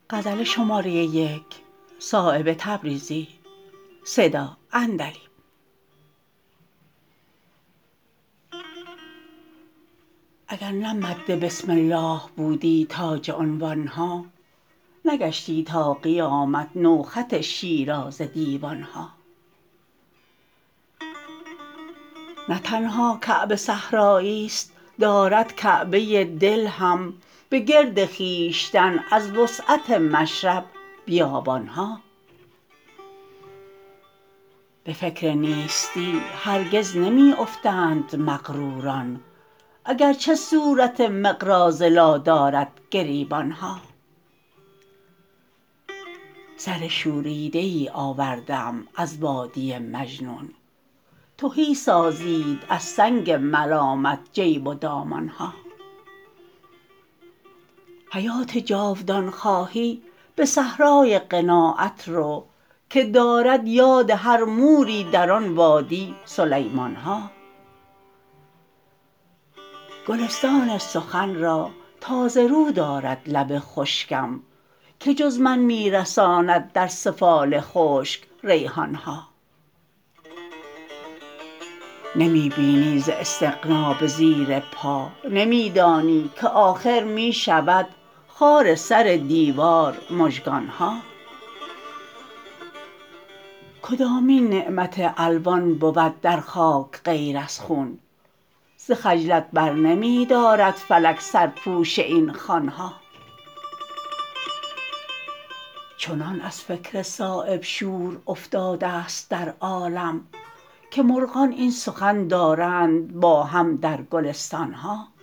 اگر نه مد بسم الله بودی تاج عنوان ها نگشتی تا قیامت نوخط شیرازه دیوان ها. نه تنها کعبه صحرایی است دارد کعبه دل هم به گرد خویشتن از وسعت مشرب بیابان ها. به فکر نیستی هرگز نمی افتند مغروران اگرچه صورت مقراض لا دارد گریبان ها. سر شوریده ای آورده ام از وادی مجنون تهی سازید از سنگ ملامت جیب و دامان ها. حیات جاودان خواهی به صحرای قناعت رو که دارد یاد هر موری در آن وادی سلیمان ها. گلستان سخن را تازه رو دارد لب خشکم که جز من می رساند در سفال خشک ریحان ها. نمی بینی ز استغنا به زیر پا نمی دانی که آخر می شود خار سر دیوار مژگان ها. کدامین نعمت الوان بود در خاک غیر از خون ز خجلت برنمی دارد فلک سرپوش این خوان ها. چنان از فکر صایب شور افتاده است در عالم که مرغان این سخن دارند با هم در گلستان ها.